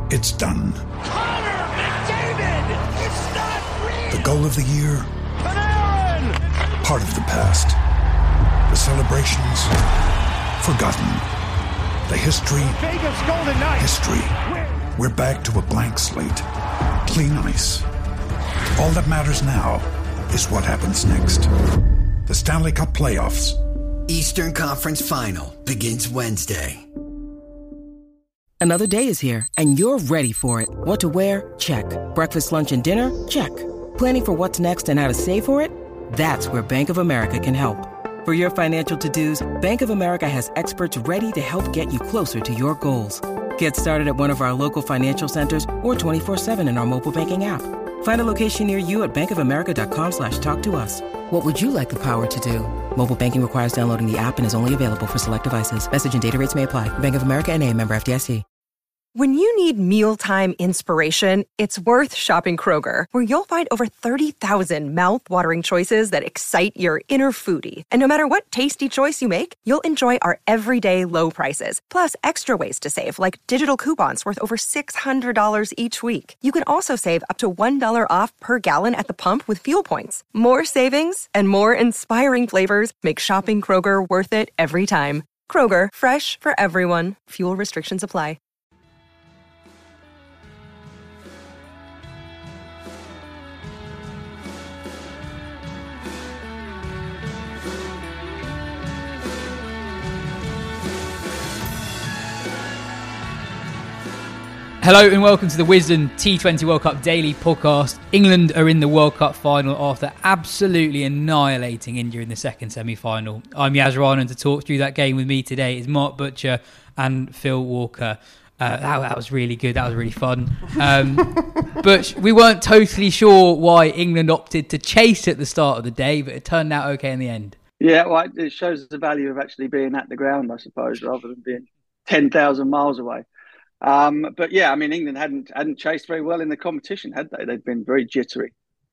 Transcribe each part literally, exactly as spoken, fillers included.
It's done. Connor McDavid! It's not real! The goal of the year? Panarin! Part of the past. The celebrations? Forgotten. The history? Vegas Golden Knights! History. We're back to a blank slate. Clean ice. All that matters now is what happens next. The Stanley Cup Playoffs. Eastern Conference Final begins Wednesday. Another day is here, and you're ready for it. What to wear? Check. Breakfast, lunch, and dinner? Check. Planning for what's next and how to save for it? That's where Bank of America can help. For your financial to-dos, Bank of America has experts ready to help get you closer to your goals. Get started at one of our local financial centers or twenty-four seven in our mobile banking app. Find a location near you at bankofamerica.com slash talk to us. What would you like the power to do? Mobile banking requires downloading the app and is only available for select devices. Message and data rates may apply. Bank of America N A, member F D I C. When you need mealtime inspiration, it's worth shopping Kroger, where you'll find over thirty thousand mouth-watering choices that excite your inner foodie. And no matter what tasty choice you make, you'll enjoy our everyday low prices, plus extra ways to save, like digital coupons worth over six hundred dollars each week. You can also save up to one dollar off per gallon at the pump with fuel points. More savings and more inspiring flavors make shopping Kroger worth it every time. Kroger, fresh for everyone. Fuel restrictions apply. Hello and welcome to the Wisden T twenty World Cup Daily Podcast. England are in the World Cup final after absolutely annihilating India in the second semi-final. I'm Yaz Rana, and to talk through that game with me today is Mark Butcher and Phil Walker. Uh, that, that was really good. That was really fun. Um, but we weren't totally sure why England opted to chase at the start of the day, but it turned out okay in the end. Yeah, well, it shows the value of actually being at the ground, I suppose, rather than being ten thousand miles away. Um, but yeah, I mean, England hadn't hadn't chased very well in the competition, had they? They'd been very jittery.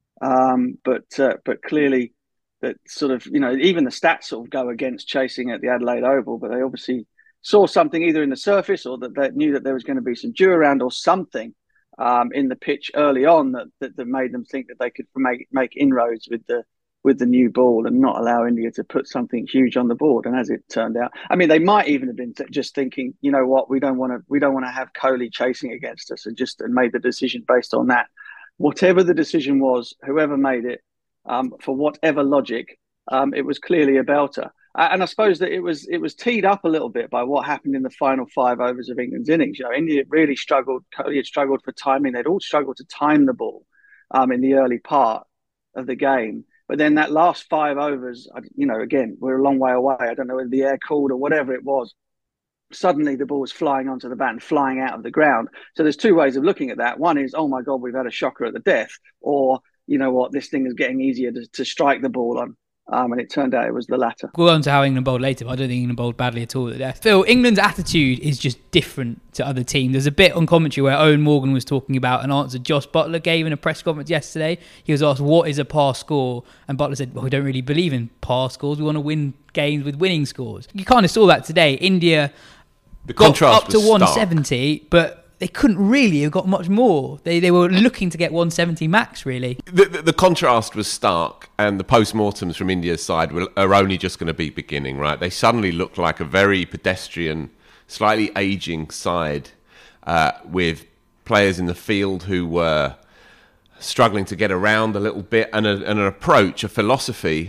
Um, but uh, but clearly, that sort of, you know, even the stats sort of go against chasing at the Adelaide Oval. But they obviously saw something either in the surface or that they knew that there was going to be some dew around or something um, in the pitch early on that, that that made them think that they could make make inroads with the with the new ball and not allow India to put something huge on the board. And as it turned out, I mean, they might even have been just thinking, you know what, we don't want to, we don't want to have Kohli chasing against us, and just and made the decision based on that. Whatever the decision was, whoever made it, um, for whatever logic, um, it was clearly a belter. And I suppose that it was it was teed up a little bit by what happened in the final five overs of England's innings. You know, India really struggled. Kohli had struggled for timing. They'd all struggled to time the ball um, in the early part of the game. But then that last five overs, you know, again, we're a long way away. I don't know whether the air cooled or whatever it was. Suddenly the ball was flying onto the bat and flying out of the ground. So there's two ways of looking at that. One is, oh my God, we've had a shocker at the death. Or, you know what, this thing is getting easier to, to strike the ball on. Um, and it turned out it was the latter. We'll go on to how England bowled later, but I don't think England bowled badly at all at death. Phil, England's attitude is just different to other teams. There's a bit on commentary where Owen Morgan was talking about an answer Josh Buttler gave in a press conference yesterday. He was asked, what is a par score? And Buttler said, well, we don't really believe in par scores. We want to win games with winning scores. You kind of saw that today. India the got contrast up to was one seventy, stark. But they couldn't really have got much more. They they were looking to get one seventy max, really. The, the, the contrast was stark, and the post-mortems from India's side were, are only just going to be beginning, right? They suddenly looked like a very pedestrian, slightly ageing side uh, with players in the field who were struggling to get around a little bit, and, a, and an approach, a philosophy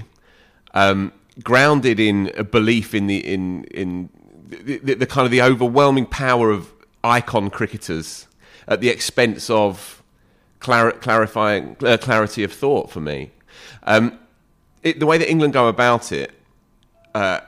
um, grounded in a belief in the in in the, the, the kind of the overwhelming power of icon cricketers at the expense of clar- clarifying uh, clarity of thought for me. Um, it, the way that England go about it, uh,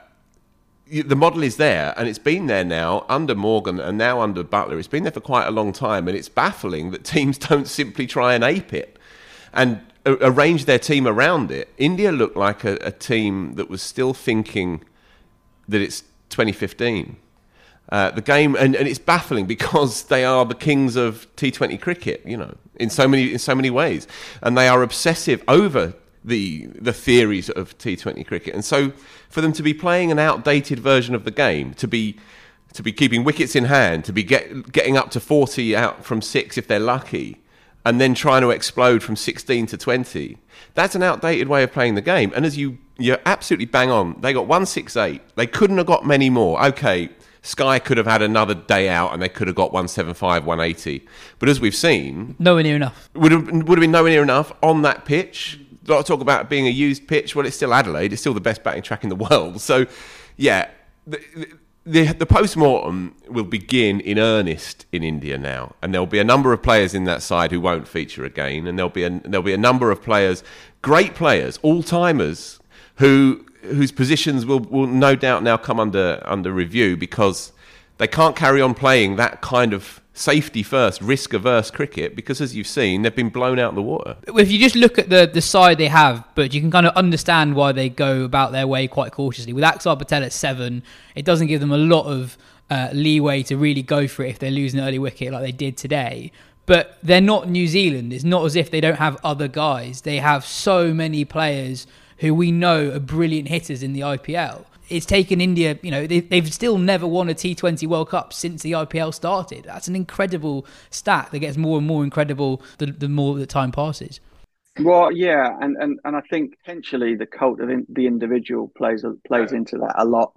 the model is there, and it's been there now under Morgan and now under Buttler. It's been there for quite a long time, and it's baffling that teams don't simply try and ape it and uh, arrange their team around it. India looked like a, a team that was still thinking that it's twenty fifteen. Uh, the game, and, and it's baffling because they are the kings of T twenty cricket, you know, in so many in so many ways, and they are obsessive over the the theories of T twenty cricket. And so, for them to be playing an outdated version of the game, to be to be keeping wickets in hand, to be get, getting up to forty out from six if they're lucky, and then trying to explode from sixteen to twenty. That's an outdated way of playing the game. And as you, you're absolutely bang on, they got one sixty-eight. They couldn't have got many more. Okay, Sky could have had another day out and they could have got one seventy-five, one eighty. But as we've seen... Nowhere near enough. Would have, would have been nowhere near enough on that pitch. A lot of talk about being a used pitch. Well, it's still Adelaide. It's still the best batting track in the world. So, yeah... The, The, the post-mortem will begin in earnest in India now, and there'll be a number of players in that side who won't feature again, and there'll be a, there'll be a number of players, great players, all-timers, who whose positions will, will no doubt now come under under review because they can't carry on playing that kind of safety-first, risk-averse cricket because, as you've seen, they've been blown out of the water. If you just look at the, the side they have, but you can kind of understand why they go about their way quite cautiously. With Axar Patel at seven, it doesn't give them a lot of uh, leeway to really go for it if they're losing an early wicket like they did today. But they're not New Zealand. It's not as if they don't have other guys. They have so many players who we know are brilliant hitters in the I P L. It's taken India, you know, they, they've still never won a T twenty World Cup since the I P L started. That's an incredible stat that gets more and more incredible the, the more the time passes. Well, yeah, and, and, and I think potentially the cult of in, the individual plays plays into that a lot.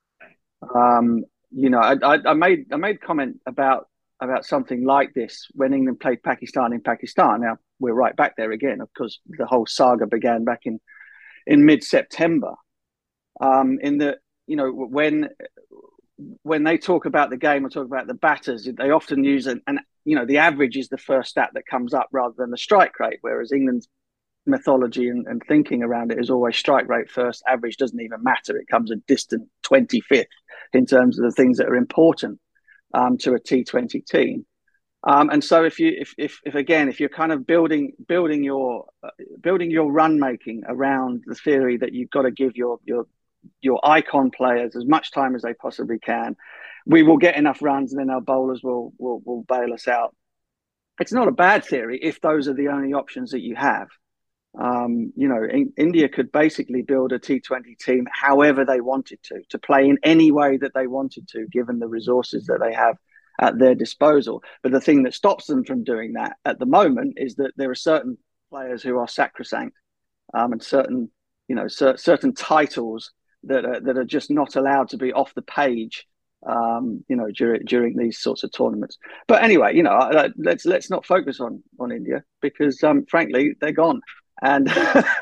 Um, you know, I, I, I made I made comment about about something like this when England played Pakistan in Pakistan. Now we're right back there again, of course. The whole saga began back in in mid September. Um, in the, you know, when when they talk about the game or talk about the batters, they often use an, an, you know, the average is the first stat that comes up rather than the strike rate, whereas England's mythology and, and thinking around it is always strike rate first, average doesn't even matter. It comes a distant twenty-fifth in terms of the things that are important um, to a T twenty team. Um, and so if you, if, if, if again, if you're kind of building, building your, uh, building your run making around the theory that you've got to give your, your, your icon players as much time as they possibly can, we will get enough runs and then our bowlers will, will, will bail us out. It's not a bad theory if those are the only options that you have. Um, you know, in, India could basically build a T twenty team however they wanted to, to play in any way that they wanted to, given the resources that they have at their disposal. But the thing that stops them from doing that at the moment is that there are certain players who are sacrosanct um, and certain, you know, cer- certain titles that are, that are just not allowed to be off the page, um, you know, during during these sorts of tournaments. But anyway, you know, let's let's not focus on on India because, um, frankly, they're gone and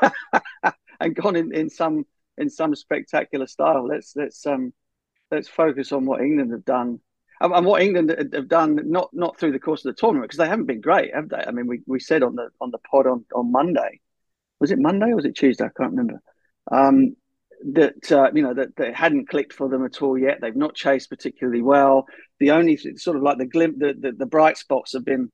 and gone in, in some in some spectacular style. Let's let's um let's focus on what England have done. And what England have done, not not through the course of the tournament, because they haven't been great, have they? I mean, we, we said on the on the pod on, on Monday, was it Monday or was it Tuesday? I can't remember. Um, that uh, you know that, that it hadn't clicked for them at all yet. They've not chased particularly well. The only sort of like the glimp, the, the, the bright spots have been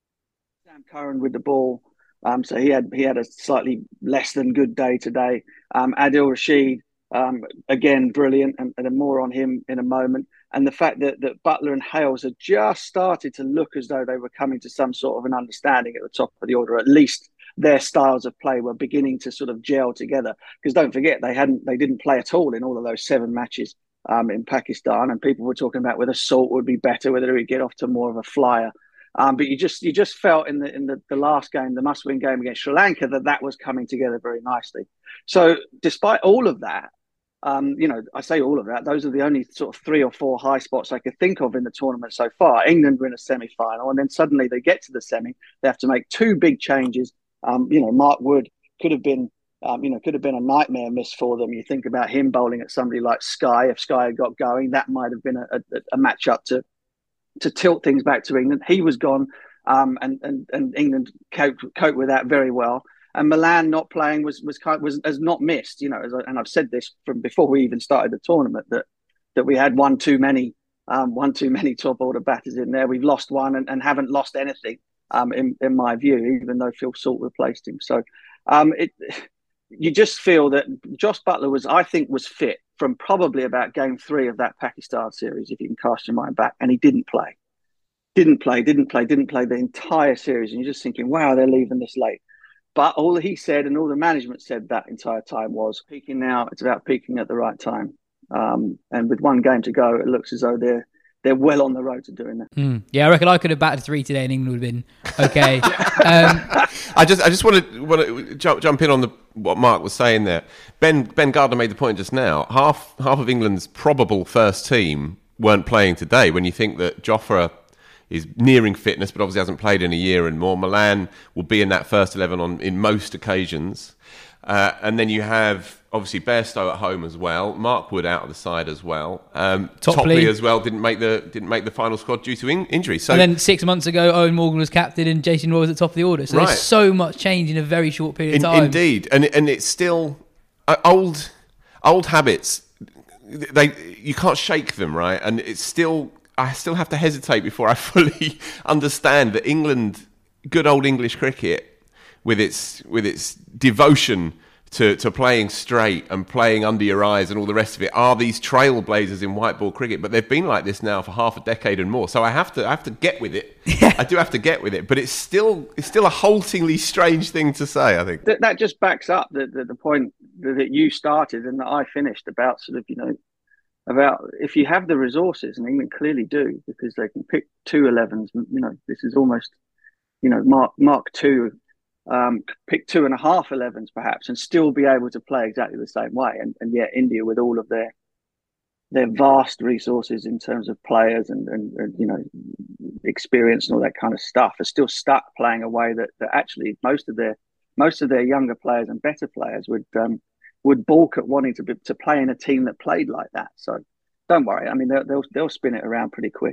Sam Curran with the ball. Um, so he had he had a slightly less than good day today. Um, Adil Rashid, um, again, brilliant, and, and more on him in a moment. And the fact that, that Buttler and Hales had just started to look as though they were coming to some sort of an understanding at the top of the order. At least their styles of play were beginning to sort of gel together. Because don't forget, they hadn't, they didn't play at all in all of those seven matches um, in Pakistan. And people were talking about whether Salt would be better, whether he'd get off to more of a flyer. Um, but you just you just felt in the in the, the last game, the must-win game against Sri Lanka, that that was coming together very nicely. So despite all of that, Um, you know, I say all of that. Those are the only sort of three or four high spots I could think of in the tournament so far. England were in a semi-final, and then suddenly they get to the semi. They have to make two big changes. Um, you know, Mark Wood could have been, um, you know, could have been a nightmare miss for them. You think about him bowling at somebody like Sky. If Sky had got going, that might have been a, a, a match-up to to tilt things back to England. He was gone, um, and, and and England coped, coped with that very well. And Milan not playing was was kind of, was has not missed, you know. As I, and I've said this from before we even started the tournament that that we had one too many, um, one too many top order batters in there. We've lost one and, and haven't lost anything, um, in in my view, even though Phil Salt replaced him. So, um, it you just feel that Josh Buttler was, I think, was fit from probably about game three of that Pakistan series, if you can cast your mind back, and he didn't play, didn't play, didn't play, didn't play the entire series, and you're just thinking, wow, they're leaving this late. But all he said and all the management said that entire time was peaking now. It's about peaking at the right time. Um, and with one game to go, it looks as though they're they're well on the road to doing that. Mm. Yeah, I reckon I could have batted three today, and England would have been okay. um, I just I just want to, want to jump jump in on the what Mark was saying there. Ben Ben Gardner made the point just now. Half half of England's probable first team weren't playing today. When you think that Jofra is nearing fitness, but obviously hasn't played in a year and more. Milan will be in that first eleven on in most occasions. Uh, and then you have, obviously, Bairstow at home as well. Mark Wood out of the side as well. Um, Topley. Topley as well didn't make the didn't make the final squad due to in- injury. So and then six months ago, Owen Morgan was captain and Jason Roy was at the top of the order. So right. there's so much change in a very short period in, of time. Indeed. And and it's still uh, old old habits. They you can't shake them, right? And it's still... I still have to hesitate before I fully understand that England, good old English cricket, with its with its devotion to, to playing straight and playing under your eyes and all the rest of it, are these trailblazers in white ball cricket. But they've been like this now for half a decade and more. So I have to I have to get with it. Yeah. I do have to get with it. But it's still it's still a haltingly strange thing to say, I think. That, that just backs up the, the, the point that you started and that I finished about sort of, you know, about if you have the resources, and England clearly do, because they can pick two elevens. You know, this is almost, you know, Mark Mark two, um, pick two and a half elevens perhaps, and still be able to play exactly the same way. And, and yet India, with all of their their vast resources in terms of players and, and, and you know experience and all that kind of stuff, are still stuck playing a way that, that actually most of their most of their younger players and better players would. Um, would balk at wanting to be, to play in a team that played like that. So don't worry. I mean, they'll, they'll, they'll spin it around pretty quick.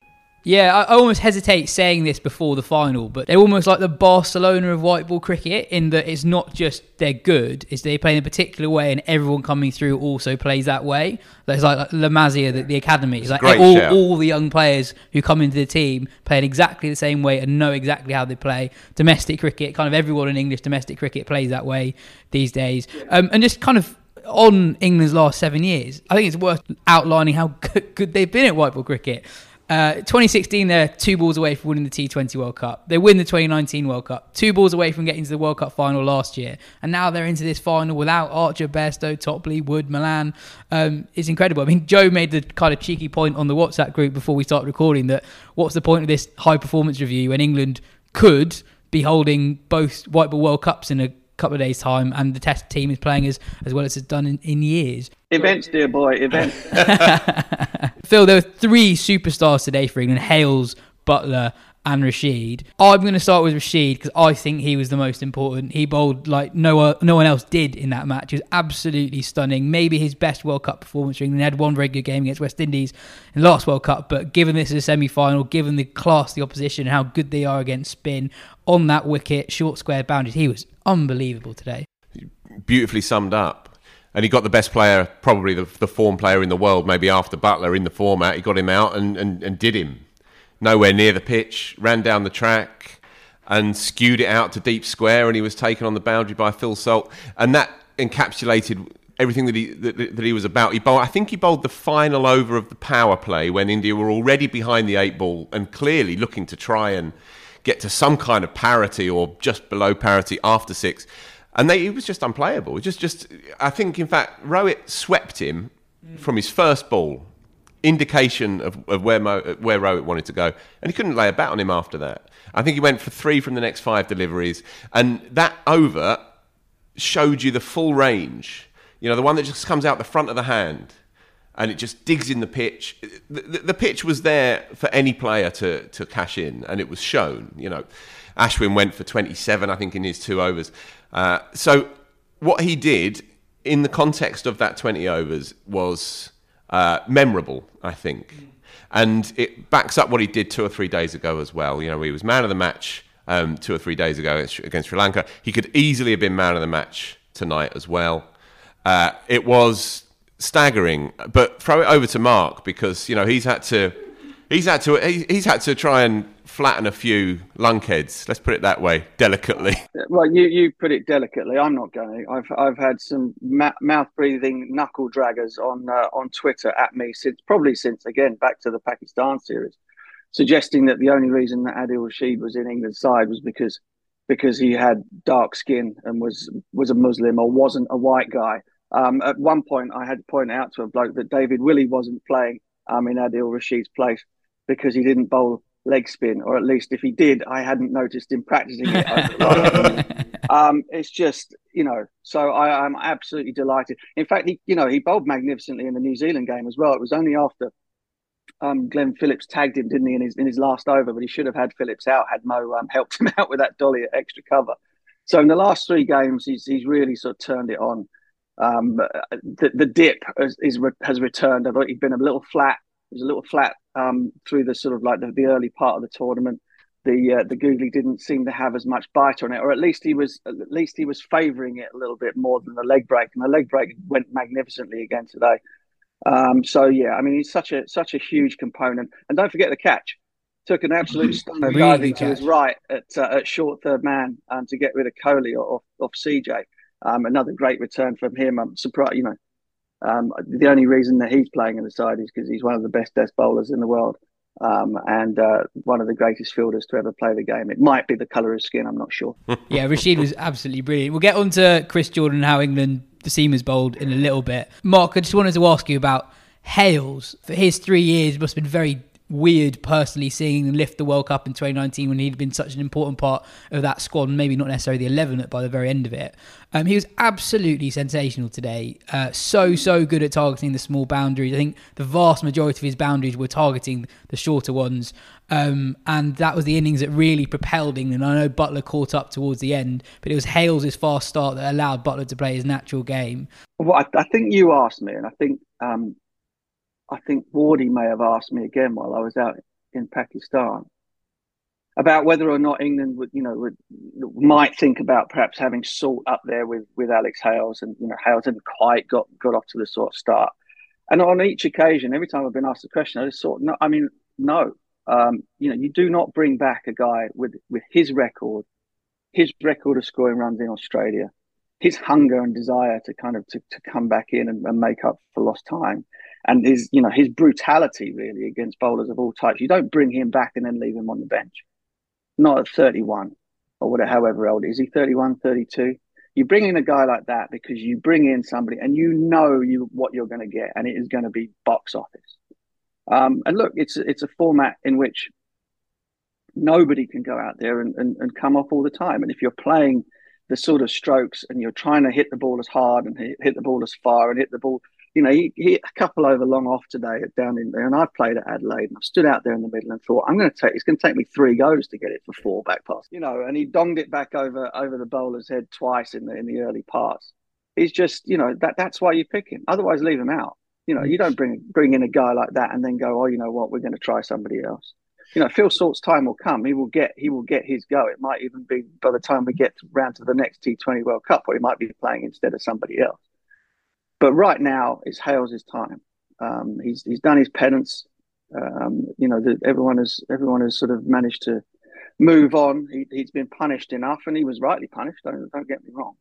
Yeah, I almost hesitate saying this before the final, but they're almost like the Barcelona of white ball cricket in that it's not just they're good, it's they play in a particular way and everyone coming through also plays that way. It's like, like La Masia, the, the academy. It's like all, all the young players who come into the team play in exactly the same way and know exactly how they play. Domestic cricket, kind of everyone in English domestic cricket plays that way these days. Um, and just kind of on England's last seven years, I think it's worth outlining how good, good they've been at white ball cricket. Uh, twenty sixteen, they're two balls away from winning the T twenty World Cup. They win the twenty nineteen World Cup, two balls away from getting to the World Cup final last year. And now they're into this final without Archer, Bairstow, Topley, Wood, Milan. Um, it's incredible. I mean, Joe made the kind of cheeky point on the WhatsApp group before we started recording that what's the point of this high performance review when England could be holding both White Ball World Cups in a couple of days' time and the Test team is playing as, as well as it's done in, in years. Events, dear boy, events. Phil, there were three superstars today for England: Hales, Butler and Rashid. I'm going to start with Rashid because I think he was the most important. He bowled like no, uh, no one else did in that match. It was absolutely stunning. Maybe his best World Cup performance for England. He had one very good game against West Indies in the last World Cup, but given this is a semi-final, given the class of the opposition and how good they are against spin, on that wicket, short square boundaries, he was unbelievable today. Beautifully summed up. And he got the best player, probably the, the form player in the world, maybe after Butler in the format. He got him out and, and, and did him. Nowhere near the pitch, ran down the track and skewed it out to deep square, and he was taken on the boundary by Phil Salt. And that encapsulated everything that he that, that he was about. He bowled, I think he bowled the final over of the power play when India were already behind the eight ball and clearly looking to try and get to some kind of parity or just below parity after six. And they, he was just unplayable. Just, just, I think, in fact, Rowett swept him mm. from his first ball, indication of, of where Mo, where Rowett wanted to go. And he couldn't lay a bat on him after that. I think he went for three from the next five deliveries. And that over showed you the full range. You know, the one that just comes out the front of the hand and it just digs in the pitch. The, the, the pitch was there for any player to, to cash in, and it was shown, you know. Ashwin went for twenty-seven, I think, in his two overs. Uh, so what he did in the context of that twenty overs was uh, memorable, I think. And it backs up what he did two or three days ago as well. You know, he was man of the match um, two or three days ago against Sri Lanka. He could easily have been man of the match tonight as well. Uh, it was staggering. But throw it over to Mark because, you know, he's had to... He's had to he's had to try and flatten a few lunkheads. Let's put it that way, delicately. Well, you, you put it delicately. I'm not going to. I've I've had some ma- mouth breathing knuckle draggers on uh, on Twitter at me since probably since again back to the Pakistan series, suggesting that the only reason that Adil Rashid was in England's side was because because he had dark skin and was was a Muslim or wasn't a white guy. Um, at one point, I had to point out to a bloke that David Willey wasn't playing um, in Adil Rashid's place because he didn't bowl leg spin, or at least if he did, I hadn't noticed him practicing it over the last um, it's just, you know, so I, I'm absolutely delighted. In fact, he, you know, he bowled magnificently in the New Zealand game as well. It was only after um, Glenn Phillips tagged him, didn't he, in his in his last over, but he should have had Phillips out had Mo um, helped him out with that dolly at extra cover. So in the last three games, he's he's really sort of turned it on. Um, the, the dip has, is, has returned. I thought he'd been a little flat. It was a little flat um, through the sort of like the, the early part of the tournament. The uh, the googly didn't seem to have as much bite on it, or at least he was at least he was favouring it a little bit more than the leg break, and the leg break went magnificently again today. Um, so yeah, I mean he's such a such a huge component, and don't forget the catch. Took an absolute stunner really diving catch. to his right at uh, at short third man um, to get rid of Kohli off off C J. Um, another great return from him. I'm surprised, you know. Um, the only reason that he's playing in the side is because he's one of the best death bowlers in the world. Um, and uh, one of the greatest fielders to ever play the game. It might be the colour of his skin, I'm not sure. Yeah, Rashid was absolutely brilliant. We'll get on to Chris Jordan and how England, the seamers bowled in a little bit. Mark, I just wanted to ask you about Hales. For his three years, it must have been very weird personally seeing him lift the World Cup in twenty nineteen when he'd been such an important part of that squad, maybe not necessarily the eleven by the very end of it. Um, he was absolutely sensational today. Uh, so, so good at targeting the small boundaries. I think the vast majority of his boundaries were targeting the shorter ones. Um, and that was the innings that really propelled England. I know Buttler caught up towards the end, but it was Hales' fast start that allowed Buttler to play his natural game. Well, I, I think you asked me, and I think um, I think Wardy may have asked me again while I was out in Pakistan about whether or not England would, you know, would might think about perhaps having Salt up there with, with Alex Hales, and you know, Hales hadn't quite got, got off to the sort of start. And on each occasion, every time I've been asked the question, I just thought, no, I mean, no, um, you know, you do not bring back a guy with with his record, his record of scoring runs in Australia, his hunger and desire to kind of to, to come back in and, and make up for lost time, and his, you know, his brutality really against bowlers of all types. You don't bring him back and then leave him on the bench. Not at thirty-one or whatever, however old. Is he thirty-one, thirty-two? You bring in a guy like that because you bring in somebody and you know you what you're going to get, and it is going to be box office. Um, and look, it's it's a format in which nobody can go out there and, and, and come off all the time. And if you're playing the sort of strokes and you're trying to hit the ball as hard and hit, hit the ball as far and hit the ball, you know, he, he a couple over long off today down in there, and I played at Adelaide, and I stood out there in the middle and thought, I'm going to take, it's going to take me three goes to get it for four back pass, you know, and he donged it back over over the bowler's head twice in the in the early parts. He's just, you know, that that's why you pick him. Otherwise, leave him out. You know, you don't bring bring in a guy like that and then go, oh, you know what, we're going to try somebody else. You know, Phil Salt's time will come. He will get he will get his go. It might even be by the time we get round to the next T twenty World Cup, where he might be playing instead of somebody else. But right now, it's Hales' time. Um, he's he's done his penance. Um, you know, the, everyone has everyone has sort of managed to move on. He, he's been punished enough, and he was rightly punished. Don't don't get me wrong.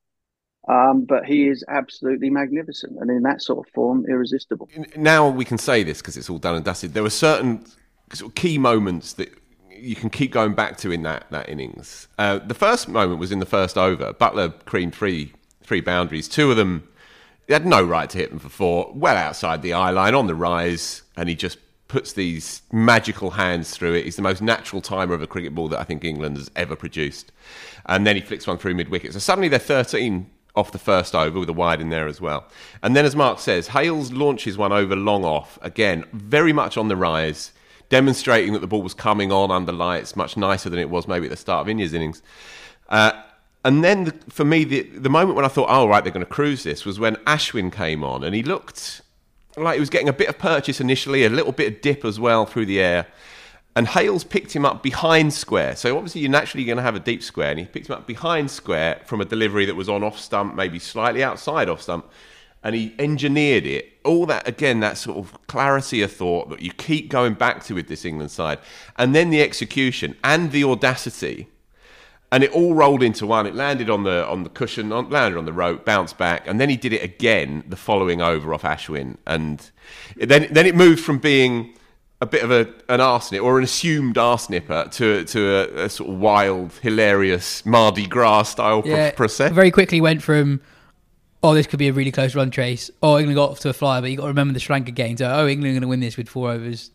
Um, but he is absolutely magnificent, and in that sort of form, irresistible. Now we can say this because it's all done and dusted. There were certain sort of key moments that you can keep going back to in that that innings. Uh, the first moment was in the first over. Buttler creamed three three boundaries. Two of them, he had no right to hit them for four, well outside the eye line, on the rise, and he just puts these magical hands through it. He's the most natural timer of a cricket ball that I think England has ever produced. And then he flicks one through mid-wicket. So suddenly they're thirteen off the first over with a wide in there as well. And then, as Mark says, Hales launches one over long off, again, very much on the rise, demonstrating that the ball was coming on under lights, much nicer than it was maybe at the start of India's innings. Uh, and then, the, for me, the, the moment when I thought, oh, right, they're going to cruise this, was when Ashwin came on, and he looked like he was getting a bit of purchase initially, a little bit of dip as well through the air. And Hales picked him up behind square. So obviously you're naturally going to have a deep square. And he picked him up behind square from a delivery that was on off stump, maybe slightly outside off stump. And he engineered it. All that, again, that sort of clarity of thought that you keep going back to with this England side. And then the execution and the audacity. And it all rolled into one. It landed on the on the cushion, landed on the rope, bounced back. And then he did it again, the following over off Ashwin. And then, then it moved from being a bit of a, an arsenip or an assumed arsenipper to to a, a sort of wild, hilarious Mardi Gras style yeah, process. Very quickly went from oh, this could be a really close run chase. Oh, England got off to a flyer, but you got to remember the Sri Lanka game. So, oh, England are going to win this with four overs.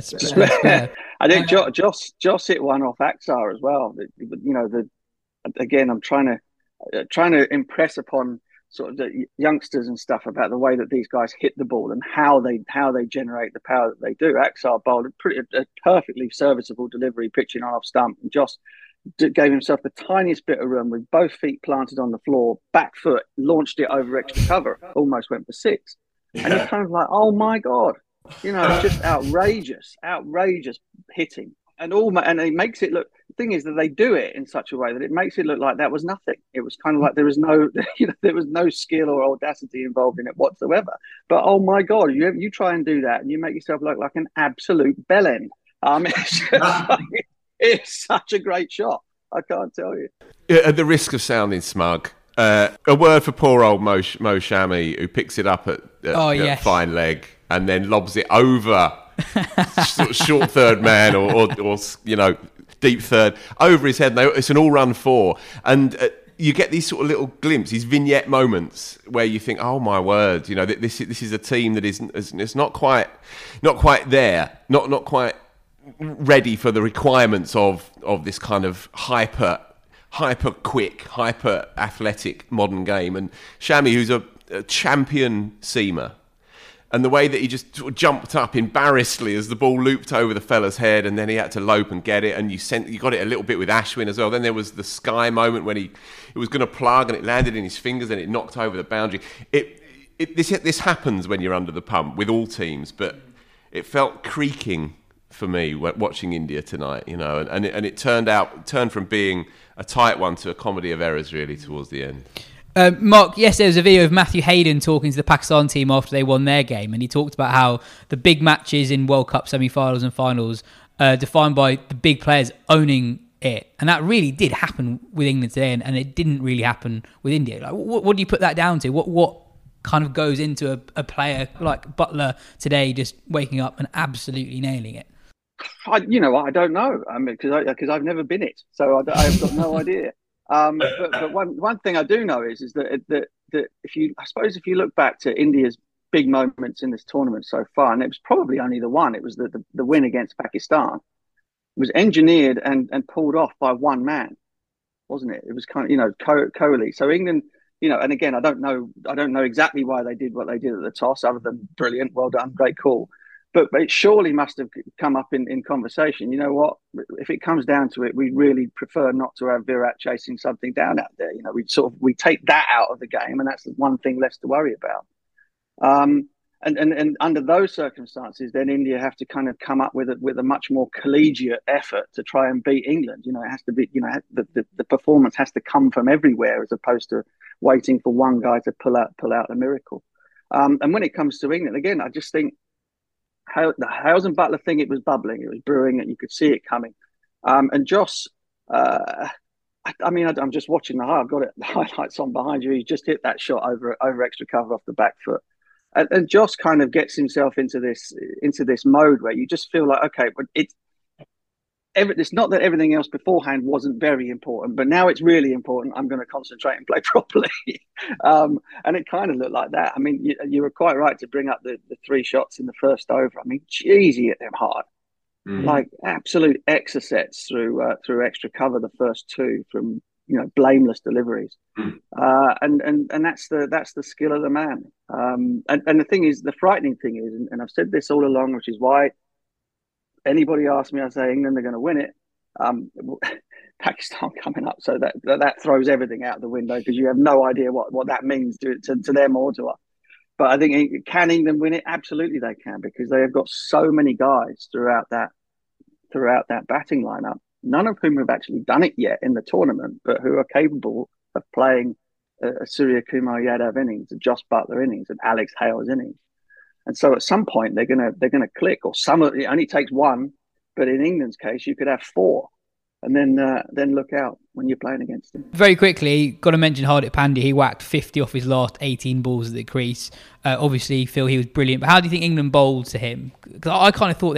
I think jo- Joss Joss hit one off Axar as well. You know, the again, I'm trying to uh, trying to impress upon sort of the youngsters and stuff about the way that these guys hit the ball and how they how they generate the power that they do. Axar bowled a pretty a perfectly serviceable delivery, pitching on off stump, and Joss gave himself the tiniest bit of room with both feet planted on the floor, back foot, launched it over extra cover, almost went for six. Yeah. And you're kind of like, oh my God, you know, just outrageous, outrageous hitting. And all, and it makes it look, the thing is that they do it in such a way that it makes it look like that was nothing. It was kind of like there was no, you know, there was no skill or audacity involved in it whatsoever. But oh my God, you you try and do that and you make yourself look like an absolute bellend. Um, it's just like, it's such a great shot. I can't tell you. Yeah, at the risk of sounding smug, uh, a word for poor old Mo, Mo Shami, who picks it up at, at, oh, at yes. fine leg and then lobs it over sort of short third man or, or, or, you know, deep third over his head. It's an all-run four. And uh, you get these sort of little glimpses, these vignette moments where you think, oh, my word, you know, this, this is a team that isn't, it's not quite, not quite there, not not quite ready for the requirements of of this kind of hyper hyper quick, hyper athletic modern game. And Shami, who's a, a champion seamer, and the way that he just sort of jumped up embarrassedly as the ball looped over the fella's head, and then he had to lope and get it, and you sent you got it a little bit with Ashwin as well. Then there was the Sky moment when he it was going to plug and it landed in his fingers and it knocked over the boundary. It, it this this happens when you're under the pump with all teams, but it felt creaking for me watching India tonight, you know, and, and, it, and it turned out turned from being a tight one to a comedy of errors really towards the end. Uh, Mark, yes, there was a video of Matthew Hayden talking to the Pakistan team after they won their game, and he talked about how the big matches in World Cup semi-finals and finals are defined by the big players owning it, and that really did happen with England today, and, and it didn't really happen with India. Like, what, what do you put that down to? What what kind of goes into a, a player like Buttler today just waking up and absolutely nailing it? I, you know, I don't know. I mean, because because I've never been it, so I, I've got no idea. Um, but but one one thing I do know is is that that that if you, I suppose, if you look back to India's big moments in this tournament so far, and it was probably only the one. It was the the, the win against Pakistan. It was engineered and and pulled off by one man, wasn't it? It was kind of, you know, Co- Kohli. So England, you know, and again, I don't know, I don't know exactly why they did what they did at the toss, other than brilliant, well done, great call. But, but it surely must have come up in, in conversation. You know what? If it comes down to it, we really prefer not to have Virat chasing something down out there. You know, we sort of we take that out of the game, and that's the one thing less to worry about. Um, and, and and under those circumstances, then India have to kind of come up with a, with a much more collegiate effort to try and beat England. You know, it has to be, you know, the, the, the performance has to come from everywhere as opposed to waiting for one guy to pull out pull out a miracle. Um, and when it comes to England, again, I just think. How, the Hales and Buttler thing, it was bubbling, it was brewing, and you could see it coming. Um, and Joss, uh, I, I mean, I, I'm just watching the I've got it, the highlights on behind you. He just hit that shot over over extra cover off the back foot, and, and Joss kind of gets himself into this into this mode where you just feel like, okay, but it's every, it's not that everything else beforehand wasn't very important, but now it's really important. I'm going to concentrate and play properly. um, and it kind of looked like that. I mean, you, you were quite right to bring up the, the three shots in the first over. I mean, geez, he hit them hard. Mm. Like absolute exocets through uh, through extra cover, the first two from, you know, blameless deliveries. Mm. Uh, and, and and that's the that's the skill of the man. Um, and, and the thing is, the frightening thing is, and, and I've said this all along, which is why anybody asks me, I say England are going to win it. Um, Pakistan coming up, so that that throws everything out the window because you have no idea what, what that means to, to to them or to us. But I think, can England win it? Absolutely, they can, because they have got so many guys throughout that throughout that batting lineup. None of whom have actually done it yet in the tournament, but who are capable of playing a, a Surya Kumar Yadav innings, a Joss Buttler innings, and Alex Hales innings. And so at some point they're gonna they're gonna click, or some of it only takes one, but in England's case you could have four, and then uh, then look out when you're playing against them. Very quickly, got to mention Hardik Pandya. He whacked fifty off his last eighteen balls at the crease. Uh, obviously, Phil, he was brilliant. But how do you think England bowled to him? Because I kind of thought they were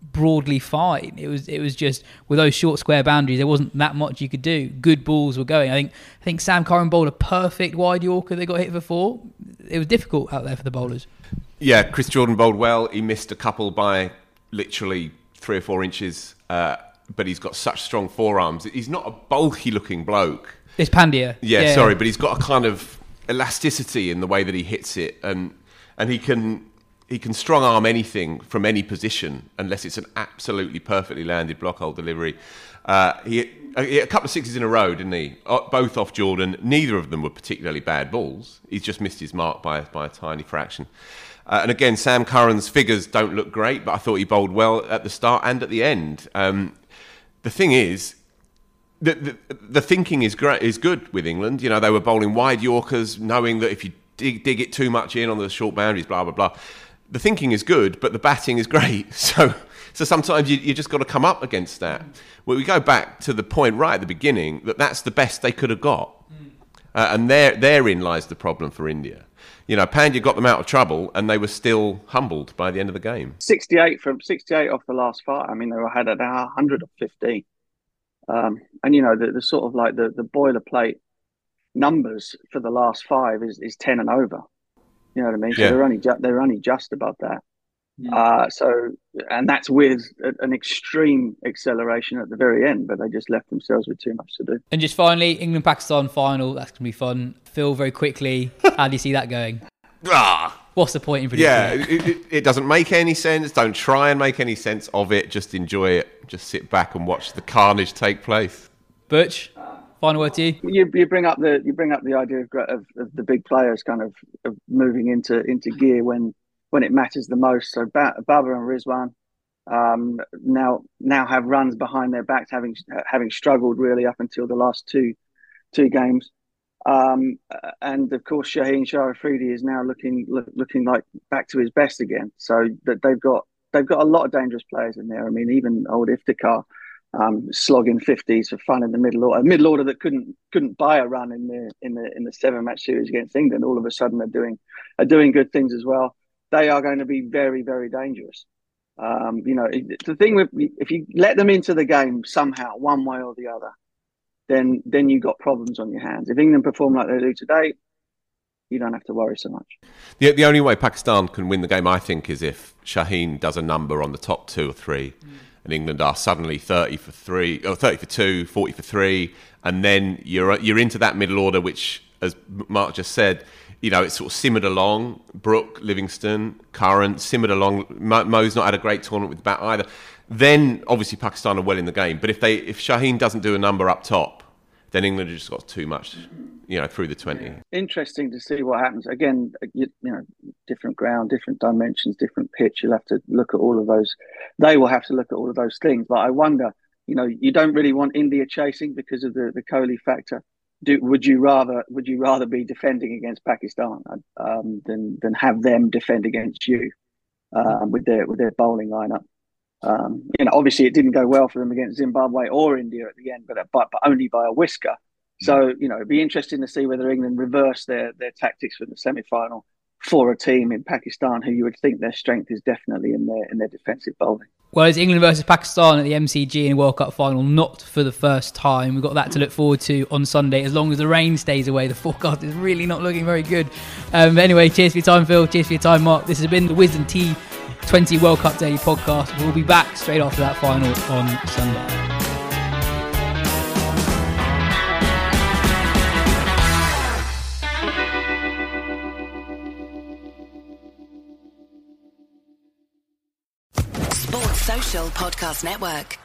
broadly fine. It was it was just with those short square boundaries, there wasn't that much you could do. Good balls were going. I think I think Sam Curran bowled a perfect wide Yorker. They got hit for four. It was difficult out there for the bowlers. Yeah, Chris Jordan bowled well. He missed a couple by literally three or four inches, uh, but he's got such strong forearms. He's not a bulky looking bloke. It's Pandya. Yeah, yeah, sorry, but he's got a kind of elasticity in the way that he hits it, and and he can he can strong arm anything from any position unless it's an absolutely perfectly landed block hole delivery. Uh, he, he had a couple of sixes in a row, didn't he? Both off Jordan. Neither of them were particularly bad balls. He's just missed his mark by by a tiny fraction. Uh, and again, Sam Curran's figures don't look great, but I thought he bowled well at the start and at the end. Um, the thing is, the, the the thinking is great, is good with England. You know, they were bowling wide Yorkers, knowing that if you dig, dig it too much in on the short boundaries, blah, blah, blah. The thinking is good, but the batting is great. So so sometimes you, you just got to come up against that. Well, we go back to the point right at the beginning that that's the best they could have got. Uh, and there therein lies the problem for India. You know, Pandya got them out of trouble, and they were still humbled by the end of the game. sixty-eight from sixty-eight off the last five. I mean, they had a one hundred fifteen. Um, and, you know, the, the sort of like the, the boilerplate numbers for the last five is, is ten and over. You know what I mean? So yeah. they're only ju- they're only just above that. Yeah. Uh, so, and that's with a, an extreme acceleration at the very end, but they just left themselves with too much to do. And just finally, England-Pakistan final. That's going to be fun. Phil, very quickly, how do you see that going? Ah, what's the point in predicting yeah, it? It, it, it doesn't make any sense. Don't try and make any sense of it. Just enjoy it. Just sit back and watch the carnage take place. Butch, final word to you. You, you bring up the you bring up the idea of, of, of the big players kind of, of moving into into gear when. when it matters the most. So ba- Babar and Rizwan um, now now have runs behind their backs, having having struggled really up until the last two two games. Um, and of course, Shaheen Shah Afridi is now looking look, looking like back to his best again. So that they've got they've got a lot of dangerous players in there. I mean, even old Iftikhar um, slogging fifties for fun in the middle order, a middle order that couldn't couldn't buy a run in the in the in the seven match series against England. All of a sudden, are doing are doing good things as well. They are going to be very, very dangerous. Um, you know, the thing with if you let them into the game somehow, one way or the other, then then you've got problems on your hands. If England perform like they do today, you don't have to worry so much. The, the only way Pakistan can win the game, I think, is if Shaheen does a number on the top two or three, mm. and England are suddenly thirty for three, or thirty for two, forty for three, and then you're you're into that middle order, which, as Mark just said, you know, it's sort of simmered along. Brooke, Livingston, Curran, simmered along. Mo, Mo's not had a great tournament with the bat either. Then, obviously, Pakistan are well in the game. But if they, if Shaheen doesn't do a number up top, then England have just got too much, you know, through the twenty. Interesting to see what happens. Again, you, you know, different ground, different dimensions, different pitch. You'll have to look at all of those. They will have to look at all of those things. But I wonder, you know, you don't really want India chasing because of the, the Kohli factor. Do, would you rather would you rather be defending against Pakistan um, than than have them defend against you um, with their with their bowling lineup? Um, you know, obviously it didn't go well for them against Zimbabwe or India at the end, but but, but only by a whisker. So you know, it'd be interesting to see whether England reverse their their tactics for the semi-final for a team in Pakistan who you would think their strength is definitely in their in their defensive bowling. Well, it's England versus Pakistan at the M C G in a World Cup final, not for the first time. We've got that to look forward to on Sunday, as long as the rain stays away. The forecast is really not looking very good. Um, anyway, cheers for your time, Phil. Cheers for your time, Mark. This has been the Wisden T twenty World Cup Daily Podcast. We'll be back straight after that final on Sunday. Social Podcast Network.